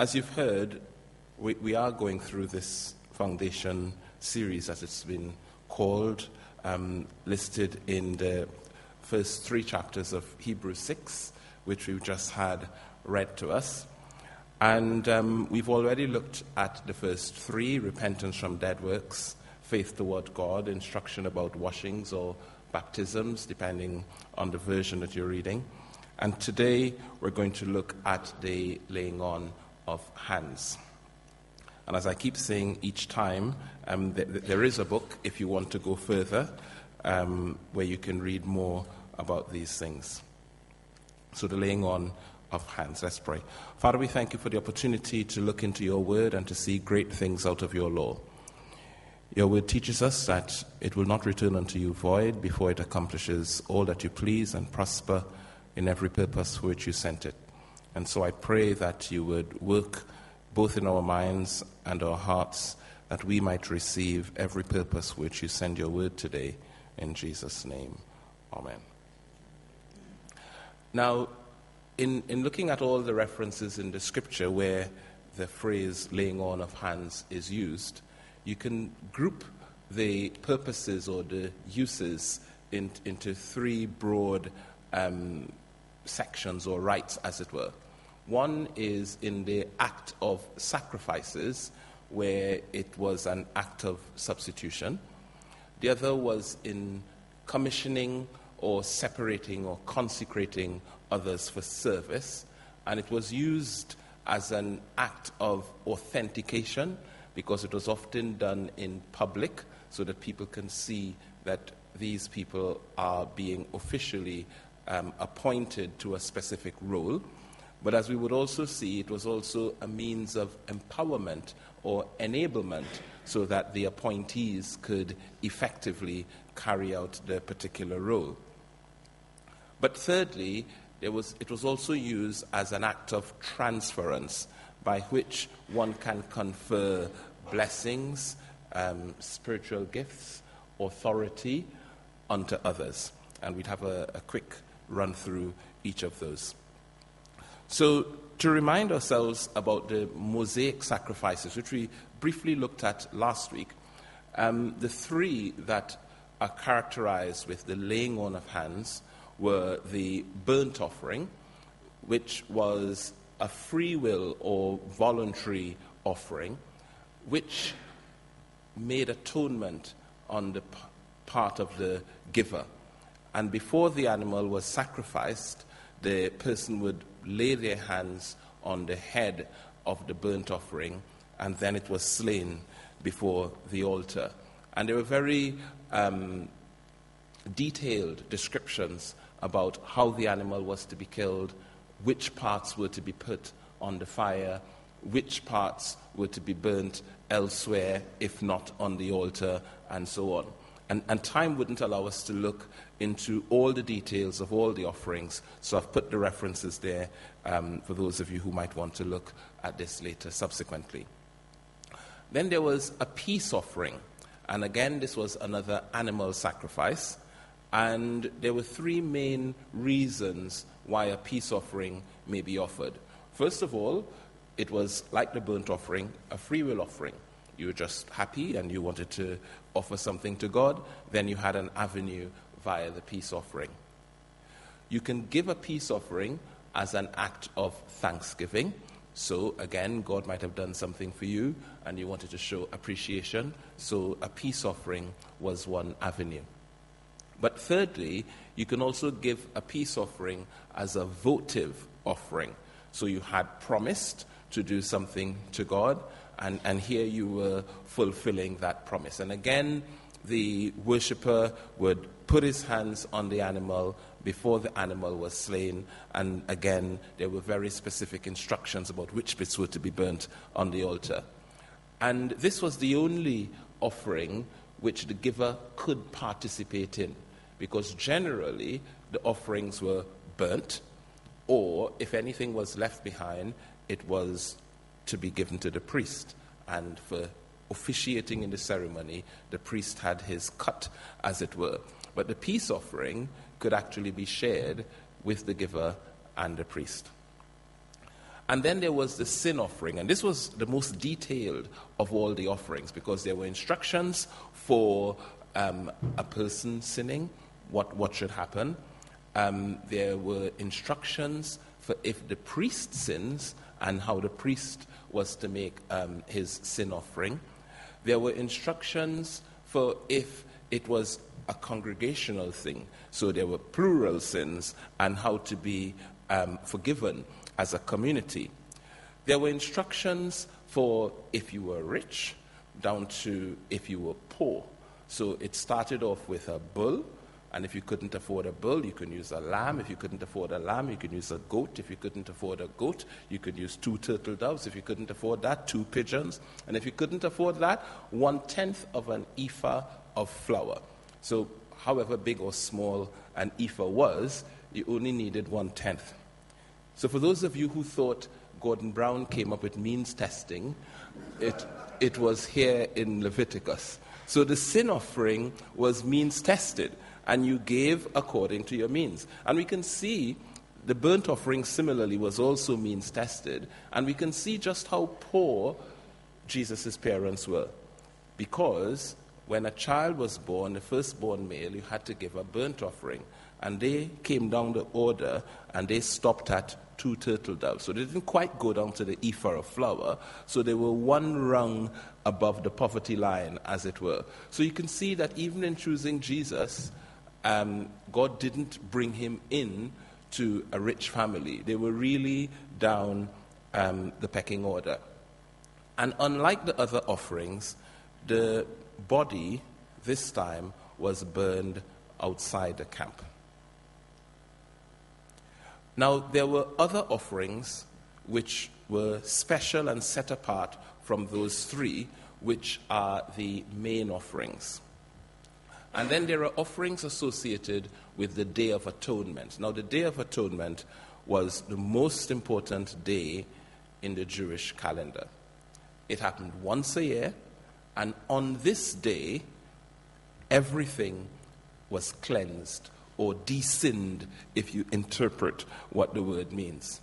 As you've heard, we are going through this foundation series, as it's been called, listed in the first 3 chapters of Hebrews 6, which we've just had read to us. And we've already looked at the first 3, repentance from dead works, faith toward God, instruction about washings or baptisms, depending on the version that you're reading. And today we're going to look at the laying on of hands. And as I keep saying each time, there is a book, if you want to go further, where you can read more about these things. So the laying on of hands. Let's pray. Father, we thank you for the opportunity to look into your word and to see great things out of your law. Your word teaches us that it will not return unto you void before it accomplishes all that you please and prosper in every purpose for which you sent it. And so I pray that you would work both in our minds and our hearts, that we might receive every purpose which you send your word today. In Jesus' name, amen. Now, in looking at all the references in the scripture where the phrase laying on of hands is used, you can group the purposes or the uses into 3 broad sections or rites, as it were. One is in the act of sacrifices, where it was an act of substitution. The other was in commissioning or separating or consecrating others for service. And it was used as an act of authentication because it was often done in public so that people can see that these people are being officially appointed to a specific role. But as we would also see, it was also a means of empowerment or enablement so that the appointees could effectively carry out their particular role. But thirdly, it was also used as an act of transference by which one can confer blessings, spiritual gifts, authority unto others. And we'd have a quick run through each of those. So to remind ourselves about the Mosaic sacrifices, which we briefly looked at last week, the 3 that are characterized with the laying on of hands were the burnt offering, which was a free will or voluntary offering, which made atonement on the part of the giver. And before the animal was sacrificed, the person would lay their hands on the head of the burnt offering, and then it was slain before the altar. And there were very detailed descriptions about how the animal was to be killed, which parts were to be put on the fire, which parts were to be burnt elsewhere, if not on the altar, and so on. And time wouldn't allow us to look into all the details of all the offerings, so I've put the references there for those of you who might want to look at this later subsequently. Then there was a peace offering, and again this was another animal sacrifice, and there were 3 main reasons why a peace offering may be offered. First of all, it was like the burnt offering, a free will offering. You were just happy and you wanted to offer something to God, then you had an avenue via the peace offering. You can give a peace offering as an act of thanksgiving. So again, God might have done something for you and you wanted to show appreciation. So a peace offering was one avenue. But thirdly, you can also give a peace offering as a votive offering. So you had promised to do something to God, and here you were fulfilling that promise. And again, the worshipper would put his hands on the animal before the animal was slain, and again, there were very specific instructions about which bits were to be burnt on the altar. And this was the only offering which the giver could participate in, because generally the offerings were burnt, or if anything was left behind, it was to be given to the priest. And for officiating in the ceremony, the priest had his cut, as it were. But the peace offering could actually be shared with the giver and the priest. And then there was the sin offering, and this was the most detailed of all the offerings because there were instructions for a person sinning, what should happen. There were instructions for if the priest sins and how the priest was to make his sin offering. There were instructions for if it was a congregational thing, so there were plural sins and how to be forgiven as a community. There were instructions for if you were rich down to if you were poor. So it started off with a bull, and if you couldn't afford a bull, you could use a lamb. If you couldn't afford a lamb, you could use a goat. If you couldn't afford a goat, you could use 2 turtle doves. If you couldn't afford that, 2 pigeons. And if you couldn't afford that, 1/10 of an ephah of flour. So however big or small an ephah was, you only needed 1/10. So for those of you who thought Gordon Brown came up with means testing, it was here in Leviticus. So the sin offering was means tested, and you gave according to your means. And we can see the burnt offering similarly was also means tested, and we can see just how poor Jesus' parents were. Because when a child was born, the firstborn male, you had to give a burnt offering. And they came down the order, and they stopped at 2 turtle doves. So they didn't quite go down to the ephah of flour. So they were 1 rung above the poverty line, as it were. So you can see that even in choosing Jesus, God didn't bring him in to a rich family. They were really down the pecking order. And unlike the other offerings, the body this time was burned outside the camp. Now, there were other offerings which were special and set apart from those 3, which are the main offerings. And then there are offerings associated with the Day of Atonement. Now, the Day of Atonement was the most important day in the Jewish calendar. It happened once a year, and on this day, everything was cleansed or de-sinned, if you interpret what the word means.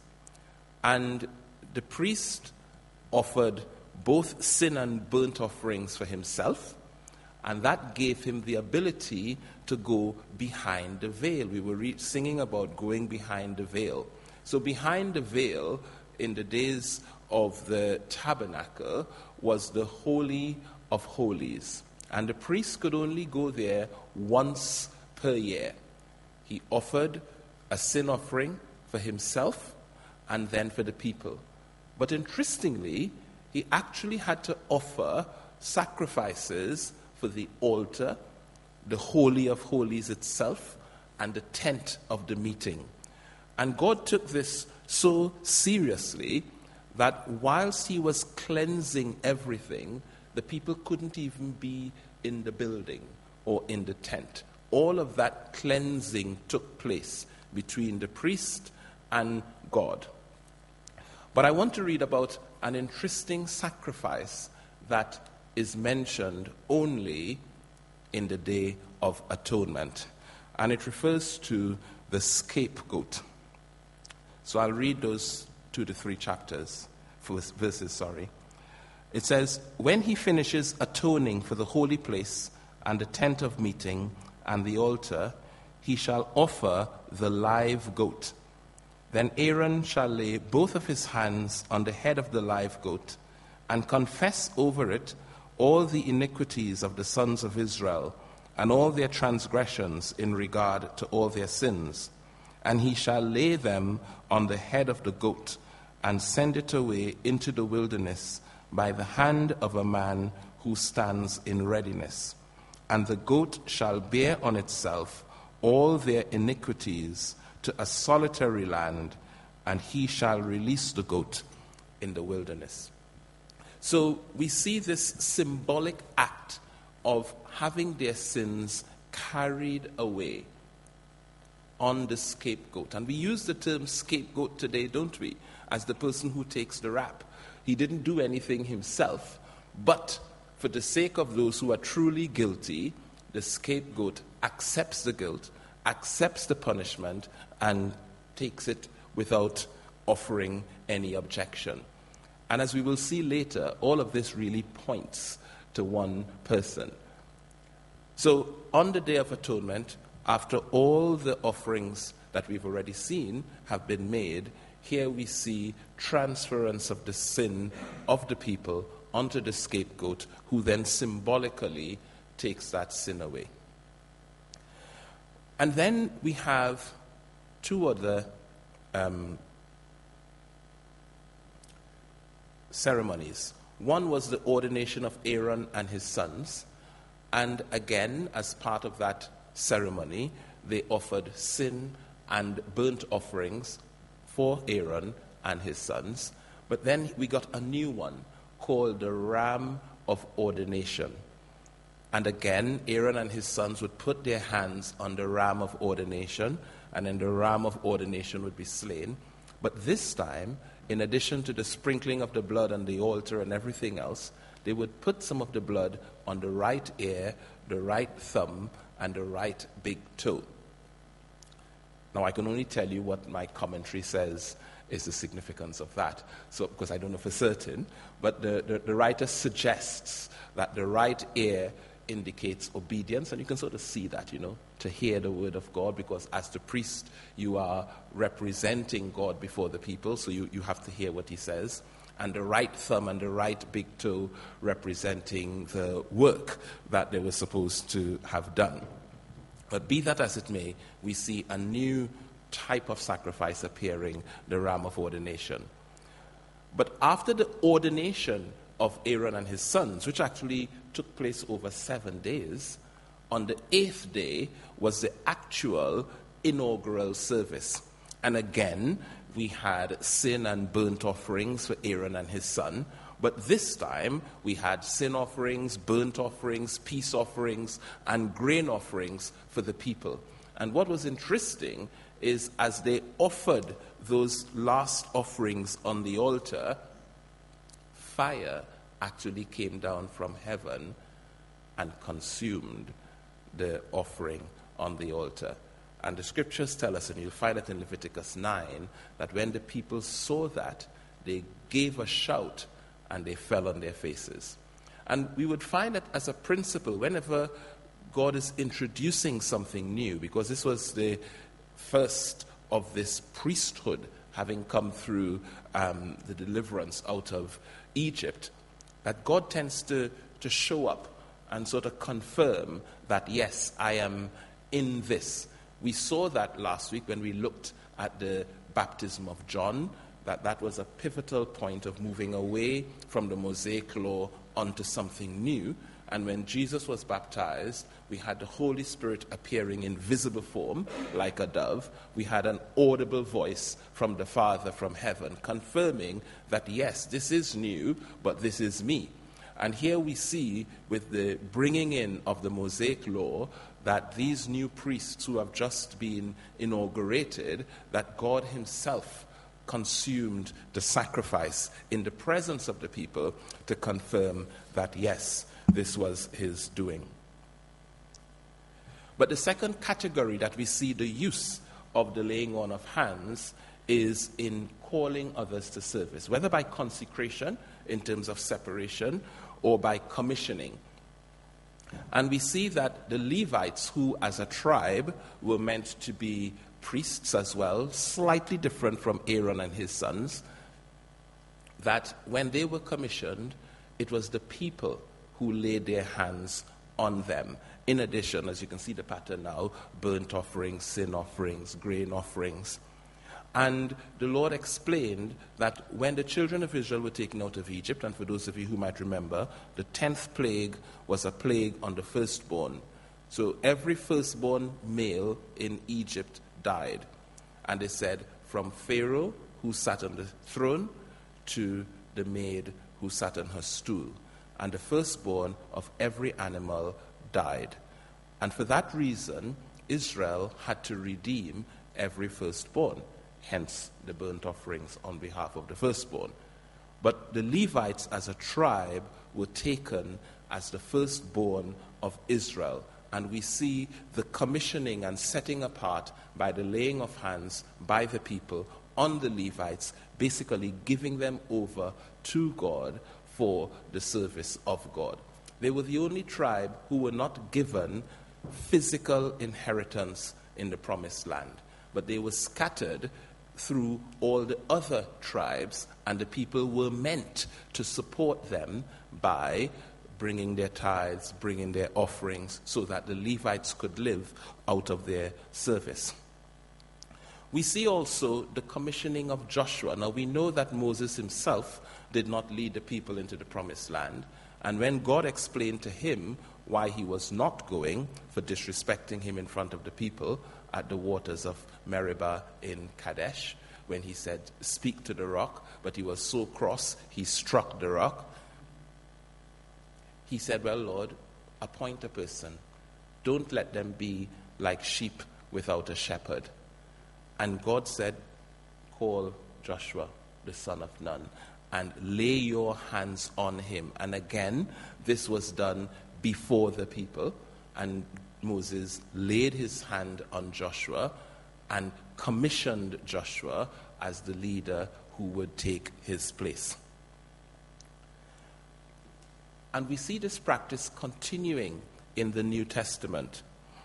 And the priest offered both sin and burnt offerings for himself, and that gave him the ability to go behind the veil. We were singing about going behind the veil. So behind the veil, in the days of the tabernacle, was the Holy of Holies. And the priest could only go there once per year. He offered a sin offering for himself and then for the people. But interestingly, he actually had to offer sacrifices for the altar, the Holy of Holies itself, and the tent of the meeting. And God took this so seriously that whilst he was cleansing everything, the people couldn't even be in the building or in the tent. All of that cleansing took place between the priest and God. But I want to read about an interesting sacrifice that is mentioned only in the Day of Atonement. And it refers to the scapegoat. So I'll read those 2 to 3 verses. It says, when he finishes atoning for the holy place and the tent of meeting and the altar, he shall offer the live goat. Then Aaron shall lay both of his hands on the head of the live goat and confess over it all the iniquities of the sons of Israel and all their transgressions in regard to all their sins. And he shall lay them on the head of the goat and send it away into the wilderness by the hand of a man who stands in readiness. And the goat shall bear on itself all their iniquities to a solitary land, and he shall release the goat in the wilderness. So we see this symbolic act of having their sins carried away on the scapegoat. And we use the term scapegoat today, don't we, as the person who takes the rap. He didn't do anything himself, but for the sake of those who are truly guilty, the scapegoat accepts the guilt, accepts the punishment, and takes it without offering any objection. And as we will see later, all of this really points to one person. So on the Day of Atonement, after all the offerings that we've already seen have been made, here we see transference of the sin of the people onto the scapegoat, who then symbolically takes that sin away. And then we have two other ceremonies. One was the ordination of Aaron and his sons, and again, as part of that ceremony, they offered sin and burnt offerings for Aaron and his sons. But then we got a new one called the Ram of Ordination. And again, Aaron and his sons would put their hands on the Ram of Ordination, and then the Ram of Ordination would be slain. But this time, in addition to the sprinkling of the blood on the altar and everything else, they would put some of the blood on the right ear, the right thumb, and the right big toe. Now, I can only tell you what my commentary says is the significance of that, so because I don't know for certain, but the writer suggests that the right ear indicates obedience, and you can sort of see that, to hear the word of God, because as the priest, you are representing God before the people, so you have to hear what he says. And the right thumb and the right big toe representing the work that they were supposed to have done. But be that as it may, we see a new type of sacrifice appearing, the Ram of Ordination. But after the ordination of Aaron and his sons, which actually took place over 7 days, on the 8th day was the actual inaugural service. And again, we had sin and burnt offerings for Aaron and his son. But this time, we had sin offerings, burnt offerings, peace offerings, and grain offerings for the people. And what was interesting is as they offered those last offerings on the altar, fire actually came down from heaven and consumed the offering on the altar. And the scriptures tell us, and you'll find it in Leviticus 9, that when the people saw that, they gave a shout and they fell on their faces. And we would find that as a principle, whenever God is introducing something new, because this was the first of this priesthood having come through the deliverance out of Egypt, that God tends to show up and sort of confirm that, yes, I am in this. We saw that last week when we looked at the baptism of John, that was a pivotal point of moving away from the Mosaic law onto something new. And when Jesus was baptized, we had the Holy Spirit appearing in visible form, like a dove. We had an audible voice from the Father from heaven, confirming that, yes, this is new, but this is me. And here we see, with the bringing in of the Mosaic law, that these new priests who have just been inaugurated, that God himself consumed the sacrifice in the presence of the people to confirm that, yes, this was his doing. But the second category that we see the use of the laying on of hands is in calling others to service, whether by consecration in terms of separation or by commissioning. And we see that the Levites, who as a tribe were meant to be priests as well, slightly different from Aaron and his sons, that when they were commissioned, it was the people who laid their hands on them. In addition, as you can see the pattern now, burnt offerings, sin offerings, grain offerings. And the Lord explained that when the children of Israel were taken out of Egypt, and for those of you who might remember, the 10th plague was a plague on the firstborn. So every firstborn male in Egypt died. And they said, from Pharaoh, who sat on the throne, to the maid who sat on her stool. And the firstborn of every animal died. And for that reason, Israel had to redeem every firstborn. Hence the burnt offerings on behalf of the firstborn. But the Levites as a tribe were taken as the firstborn of Israel. And we see the commissioning and setting apart by the laying of hands by the people on the Levites, basically giving them over to God for the service of God. They were the only tribe who were not given physical inheritance in the promised land, but they were scattered through all the other tribes, and the people were meant to support them by bringing their tithes, bringing their offerings, so that the Levites could live out of their service. We see also the commissioning of Joshua. Now we know that Moses himself did not lead the people into the promised land, and when God explained to him why he was not going, for disrespecting him in front of the people at the waters of Meribah in Kadesh, when he said, "Speak to the rock," but he was so cross, he struck the rock. He said, "Well, Lord, appoint a person. Don't let them be like sheep without a shepherd." And God said, "Call Joshua, the son of Nun, and lay your hands on him." And again, this was done before the people, and Moses laid his hand on Joshua and commissioned Joshua as the leader who would take his place. And we see this practice continuing in the New Testament.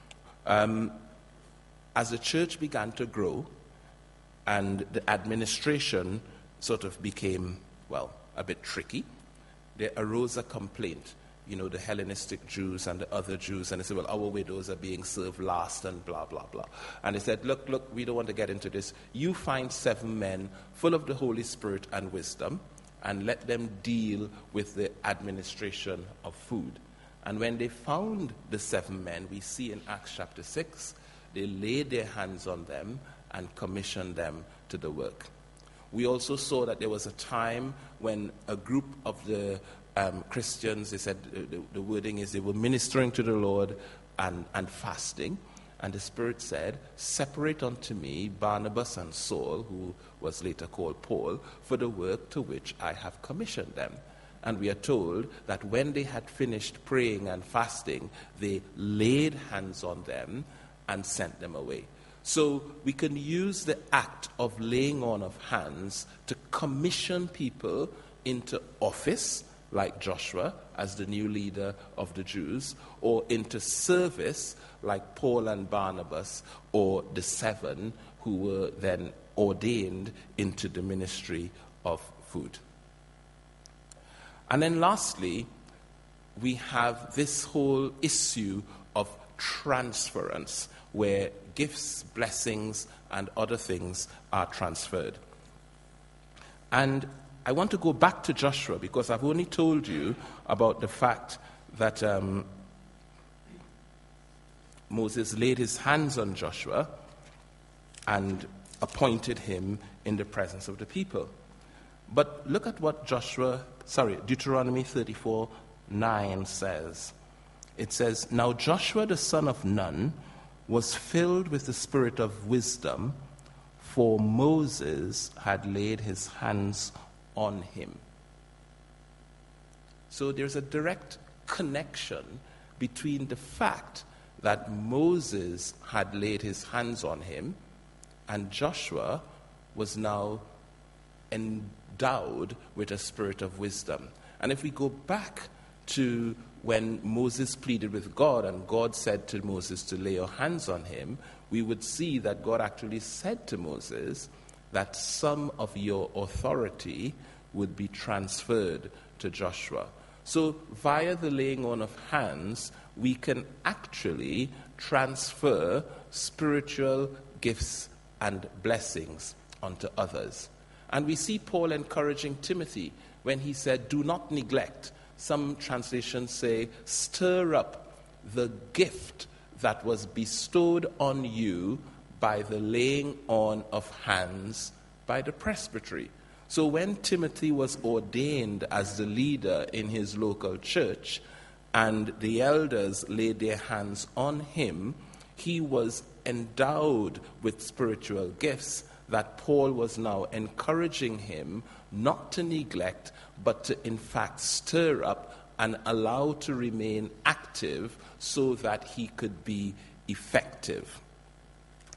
As the church began to grow and the administration sort of became, a bit tricky, there arose a complaint. The Hellenistic Jews and the other Jews, and they said, our widows are being served last and blah, blah, blah. And they said, look, we don't want to get into this. You find 7 men full of the Holy Spirit and wisdom, and let them deal with the administration of food. And when they found the 7 men, we see in Acts chapter 6, they laid their hands on them and commissioned them to the work. We also saw that there was a time when a group of the Christians, they said, the wording is, they were ministering to the Lord and fasting. And the Spirit said, "Separate unto me Barnabas and Saul," who was later called Paul, "for the work to which I have commissioned them." And we are told that when they had finished praying and fasting, they laid hands on them and sent them away. So we can use the act of laying on of hands to commission people into office, like Joshua as the new leader of the Jews, or into service like Paul and Barnabas, or the 7 who were then ordained into the ministry of food. And then lastly, we have this whole issue of transference, where gifts, blessings, and other things are transferred. And I want to go back to Joshua, because I've only told you about the fact that Moses laid his hands on Joshua and appointed him in the presence of the people. But look at what Deuteronomy 34:9 says. It says, "Now Joshua the son of Nun was filled with the spirit of wisdom, for Moses had laid his hands on him." So there's a direct connection between the fact that Moses had laid his hands on him and Joshua was now endowed with a spirit of wisdom. And if we go back to when Moses pleaded with God and God said to Moses to lay your hands on him, we would see that God actually said to Moses that some of your authority would be transferred to Joshua. So via the laying on of hands, we can actually transfer spiritual gifts and blessings onto others. And we see Paul encouraging Timothy when he said, "Do not neglect." Some translations say, "Stir up the gift that was bestowed on you by the laying on of hands by the presbytery." So when Timothy was ordained as the leader in his local church and the elders laid their hands on him, he was endowed with spiritual gifts that Paul was now encouraging him not to neglect, but to in fact stir up and allow to remain active so that he could be effective.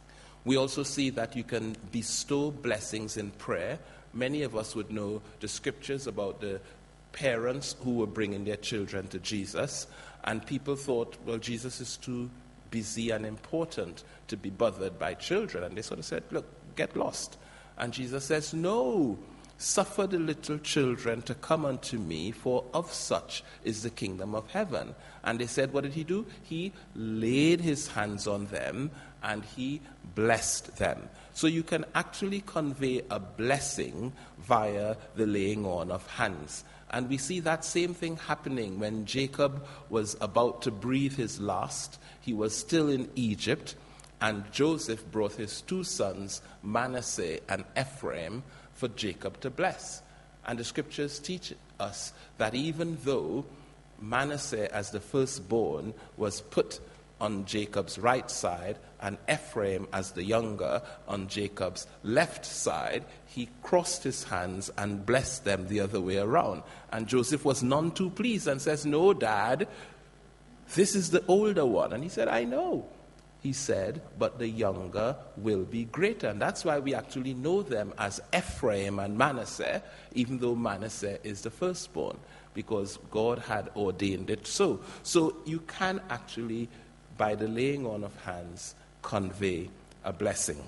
We also see that you can bestow blessings in prayer. Many of us would know the scriptures about the parents who were bringing their children to Jesus, and people thought, well, Jesus is too busy and important to be bothered by children. And they sort of said, look, get lost. And Jesus says, no, suffer the little children to come unto me, for of such is the kingdom of heaven. And they said, what did he do? He laid his hands on them and he blessed them. So you can actually convey a blessing via the laying on of hands. And we see that same thing happening when Jacob was about to breathe his last. He was still in Egypt, and Joseph brought his two sons, Manasseh and Ephraim, for Jacob to bless. And the scriptures teach us that even though Manasseh, as the firstborn, was put on Jacob's right side, and Ephraim, as the younger, on Jacob's left side, he crossed his hands and blessed them the other way around. And Joseph was none too pleased and says, no, Dad, this is the older one. And he said, I know. He said, but the younger will be greater. And that's why we actually know them as Ephraim and Manasseh, even though Manasseh is the firstborn, because God had ordained it so. So you can actually, by the laying on of hands, convey a blessing.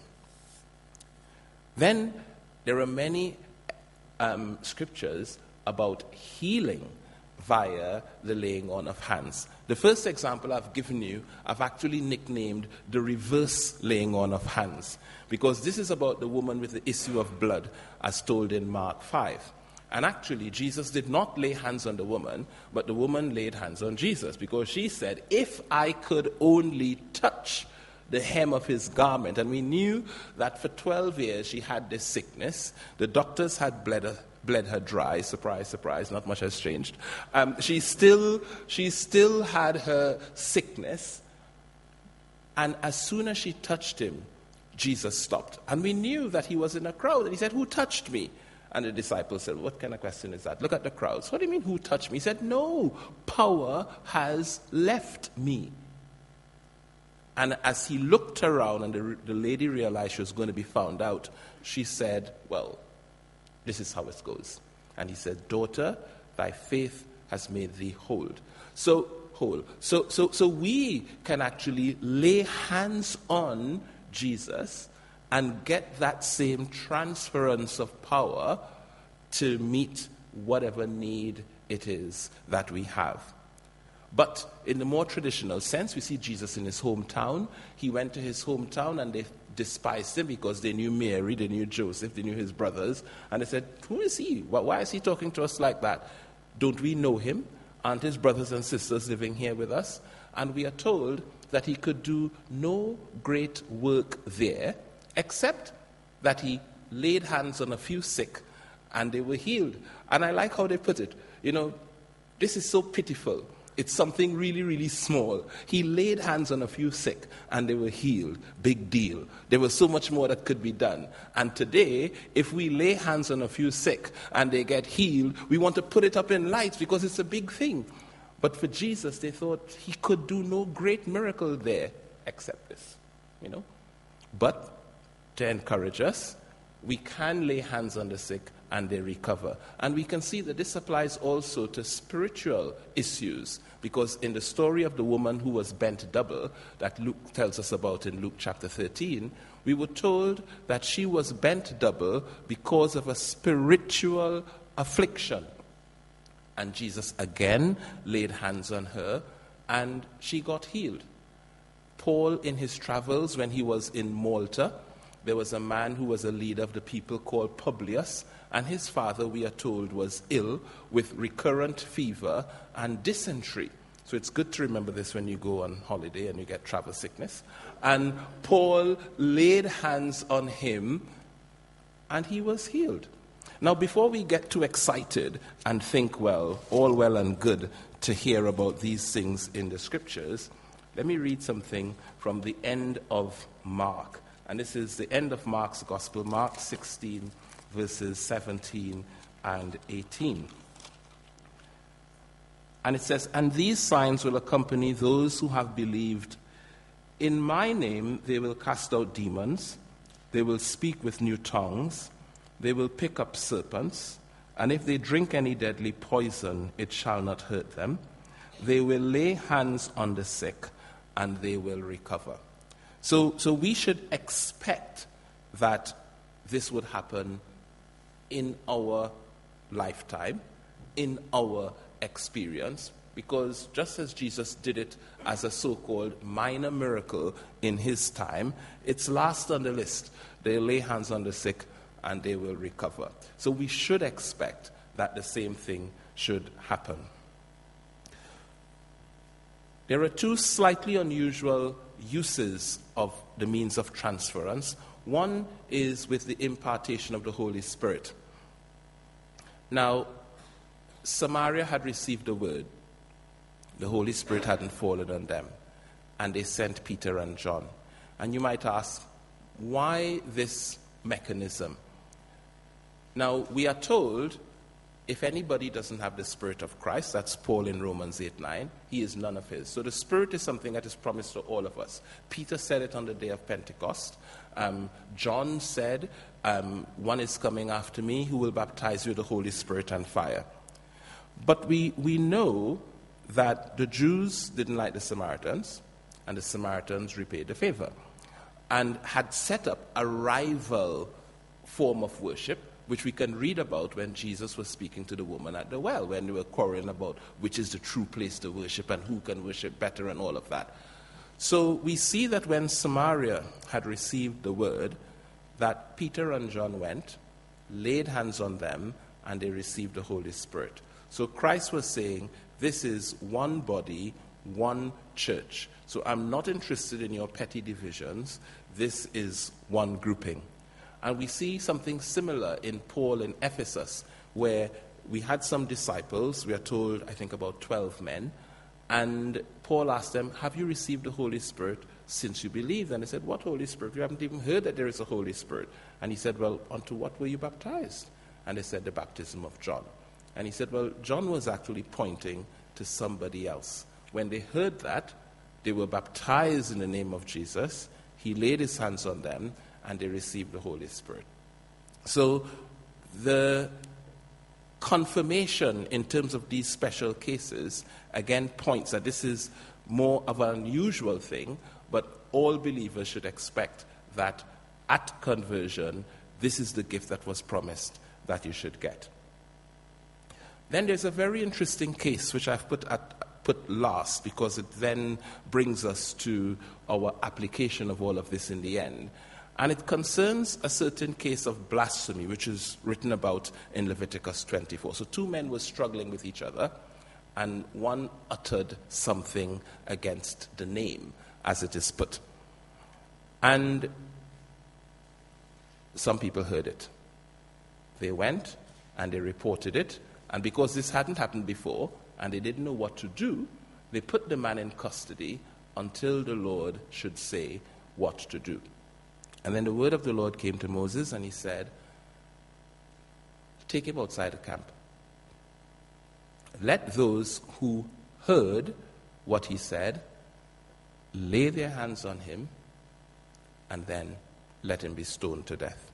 Then there are many scriptures about healing via the laying on of hands. The first example I've given you, I've actually nicknamed the reverse laying on of hands, because this is about the woman with the issue of blood, as told in Mark 5. And actually, Jesus did not lay hands on the woman, but the woman laid hands on Jesus, because she said, if I could only touch the hem of his garment. And we knew that for 12 years she had this sickness. The doctors had bled her dry. Surprise, surprise, not much has changed. She still had her sickness. And as soon as she touched him, Jesus stopped. And we knew that he was in a crowd. And he said, who touched me? And the disciples said, what kind of question is that? Look at the crowds. What do you mean, who touched me? He said, no, power has left me. And as he looked around and the lady realized she was going to be found out, she said, well, this is how it goes. And he said, daughter, thy faith has made thee whole. So we can actually lay hands on Jesus and get that same transference of power to meet whatever need it is that we have. But in the more traditional sense, we see Jesus in his hometown. He went to his hometown and they despised him because they knew Mary, they knew Joseph, they knew his brothers. And they said, who is he? Why is he talking to us like that? Don't we know him? Aren't his brothers and sisters living here with us? And we are told that he could do no great work there, except that he laid hands on a few sick and they were healed. And I like how they put it. You know, this is so pitiful. It's something really, really small. He laid hands on a few sick and they were healed. Big deal. There was so much more that could be done. And today, if we lay hands on a few sick and they get healed, we want to put it up in lights because it's a big thing. But for Jesus, they thought he could do no great miracle there except this, you know. But to encourage us, we can lay hands on the sick and they recover. And we can see that this applies also to spiritual issues, because in the story of the woman who was bent double that Luke tells us about in Luke chapter 13, we were told that she was bent double because of a spiritual affliction. And Jesus again laid hands on her and she got healed. Paul, in his travels when he was in Malta, there was a man who was a leader of the people called Publius, and his father, we are told, was ill with recurrent fever and dysentery. So it's good to remember this when you go on holiday and you get travel sickness. And Paul laid hands on him and he was healed. Now, before we get too excited and think, well, all well and good to hear about these things in the scriptures, let me read something from the end of Mark. And this is the end of Mark's Gospel, Mark 16, verses 17 and 18. And it says, and these signs will accompany those who have believed. In my name they will cast out demons, they will speak with new tongues, they will pick up serpents, and if they drink any deadly poison, it shall not hurt them. They will lay hands on the sick, and they will recover. So we should expect that this would happen in our lifetime, in our experience, because just as Jesus did it as a so-called minor miracle in his time, it's last on the list. They lay hands on the sick and they will recover. So we should expect that the same thing should happen. There are two slightly unusual uses of the means of transference. One is with the impartation of the Holy Spirit. Now, Samaria had received the word. The Holy Spirit hadn't fallen on them. And they sent Peter and John. And you might ask, why this mechanism? Now, we are told, if anybody doesn't have the Spirit of Christ, that's Paul in Romans 8:9, he is none of his. So the Spirit is something that is promised to all of us. Peter said it on the day of Pentecost. John said, one is coming after me who will baptize you with the Holy Spirit and fire. But we know that the Jews didn't like the Samaritans, and the Samaritans repaid the favor, and had set up a rival form of worship, which we can read about when Jesus was speaking to the woman at the well, when they were quarreling about which is the true place to worship and who can worship better and all of that. So we see that when Samaria had received the word, that Peter and John went, laid hands on them, and they received the Holy Spirit. So Christ was saying, this is one body, one church. So I'm not interested in your petty divisions. This is one grouping. And we see something similar in Paul in Ephesus, where we had some disciples, we are told, I think about 12 men, and Paul asked them, have you received the Holy Spirit since you believed? And they said, what Holy Spirit? We haven't even heard that there is a Holy Spirit. And he said, well, unto what were you baptized? And they said, the baptism of John. And he said, well, John was actually pointing to somebody else. When they heard that, they were baptized in the name of Jesus. He laid his hands on them, and they received the Holy Spirit. So the confirmation in terms of these special cases, again, points that this is more of an unusual thing, but all believers should expect that at conversion, this is the gift that was promised that you should get. Then there's a very interesting case which I've put last, because it then brings us to our application of all of this in the end. And it concerns a certain case of blasphemy, which is written about in Leviticus 24. So two men were struggling with each other, and one uttered something against the name, as it is put. And some people heard it. They went and they reported it. And because this hadn't happened before, and they didn't know what to do, they put the man in custody until the Lord should say what to do. And then the word of the Lord came to Moses, and he said, take him outside the camp. Let those who heard what he said lay their hands on him, and then let him be stoned to death.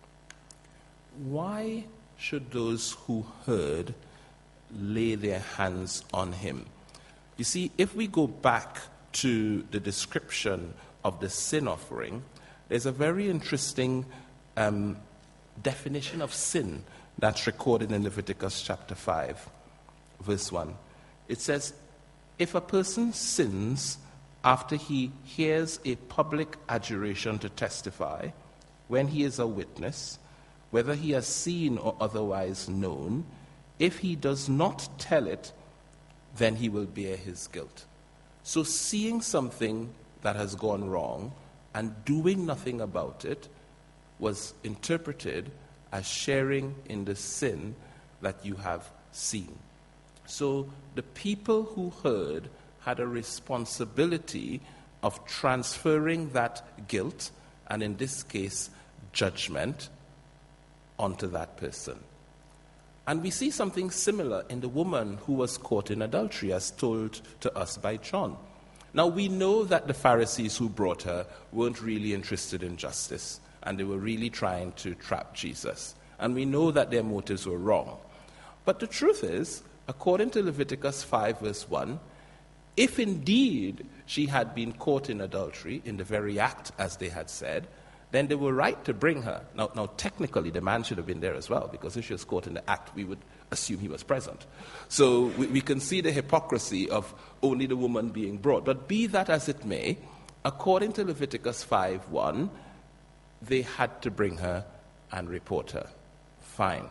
Why should those who heard lay their hands on him? You see, if we go back to the description of the sin offering, there's a very interesting definition of sin that's recorded in Leviticus chapter 5, verse 1. It says, if a person sins after he hears a public adjuration to testify, when he is a witness, whether he has seen or otherwise known, if he does not tell it, then he will bear his guilt. So seeing something that has gone wrong and doing nothing about it was interpreted as sharing in the sin that you have seen. So the people who heard had a responsibility of transferring that guilt, and in this case, judgment, onto that person. And we see something similar in the woman who was caught in adultery, as told to us by John. Now, we know that the Pharisees who brought her weren't really interested in justice, and they were really trying to trap Jesus. And we know that their motives were wrong. But the truth is, according to Leviticus 5, verse 1, if indeed she had been caught in adultery, in the very act as they had said, then they were right to bring her. Now, technically, the man should have been there as well, because if she was caught in the act, we would assume he was present. So we can see the hypocrisy of only the woman being brought. But be that as it may, according to Leviticus 5:1, they had to bring her and report her. Fine.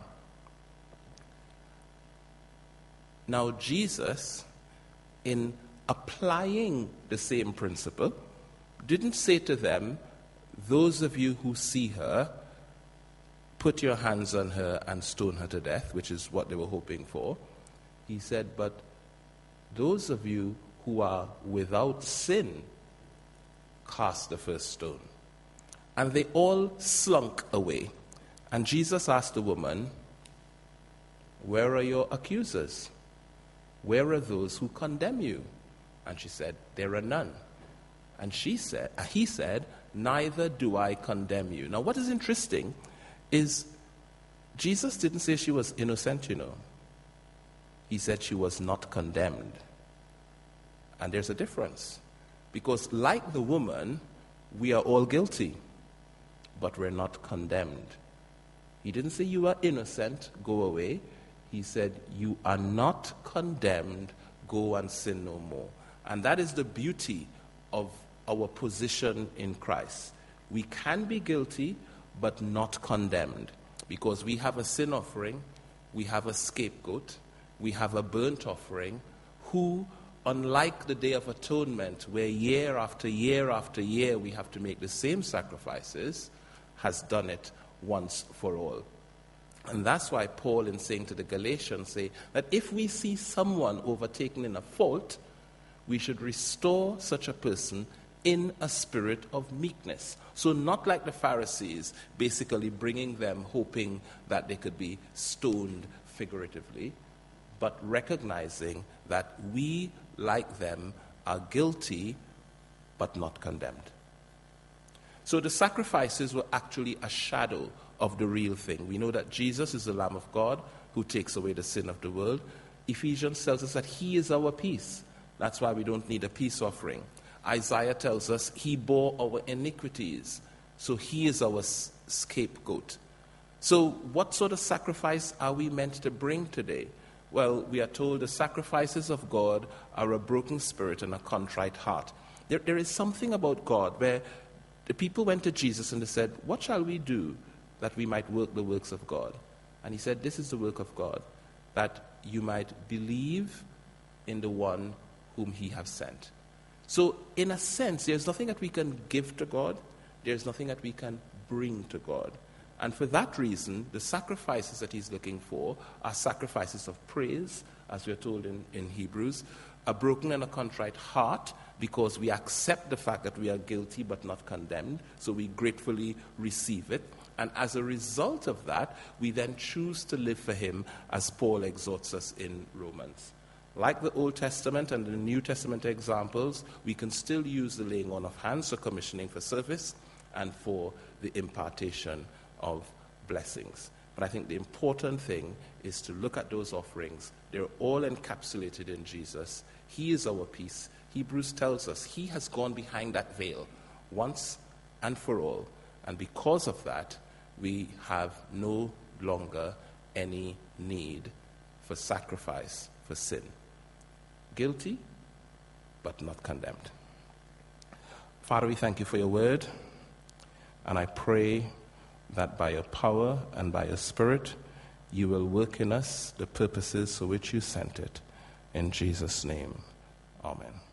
Now, Jesus, in applying the same principle, didn't say to them, those of you who see her, put your hands on her and stone her to death, which is what they were hoping for. He said, but those of you who are without sin, cast the first stone. And they all slunk away. And Jesus asked the woman, where are your accusers? Where are those who condemn you? And she said, there are none. And he said, neither do I condemn you. Now, what is interesting is Jesus didn't say she was innocent, He said she was not condemned. And there's a difference. Because like the woman, we are all guilty, but we're not condemned. He didn't say you are innocent, go away. He said you are not condemned, go and sin no more. And that is the beauty of our position in Christ. We can be guilty, but not condemned, because we have a sin offering, we have a scapegoat, we have a burnt offering, who, unlike the Day of Atonement, where year after year after year we have to make the same sacrifices, has done it once for all. And that's why Paul, in saying to the Galatians, say that if we see someone overtaken in a fault, we should restore such a person in a spirit of meekness. So not like the Pharisees, basically bringing them hoping that they could be stoned figuratively, but recognizing that we, like them, are guilty but not condemned. So the sacrifices were actually a shadow of the real thing. We know that Jesus is the Lamb of God who takes away the sin of the world. Ephesians tells us that he is our peace. That's why we don't need a peace offering. Isaiah tells us he bore our iniquities, so he is our scapegoat. So what sort of sacrifice are we meant to bring today? Well, we are told the sacrifices of God are a broken spirit and a contrite heart. There is something about God where the people went to Jesus and they said, what shall we do that we might work the works of God? And he said, this is the work of God, that you might believe in the one whom he has sent. So, in a sense, there's nothing that we can give to God. There's nothing that we can bring to God. And for that reason, the sacrifices that he's looking for are sacrifices of praise, as we're told in Hebrews, a broken and a contrite heart, because we accept the fact that we are guilty but not condemned, so we gratefully receive it. And as a result of that, we then choose to live for him, as Paul exhorts us in Romans. Like the Old Testament and the New Testament examples, we can still use the laying on of hands for commissioning for service and for the impartation of blessings. But I think the important thing is to look at those offerings. They're all encapsulated in Jesus. He is our peace. Hebrews tells us he has gone behind that veil once and for all. And because of that, we have no longer any need for sacrifice for sin. Guilty, but not condemned. Father, we thank you for your word, and I pray that by your power and by your Spirit, you will work in us the purposes for which you sent it. In Jesus' name, amen.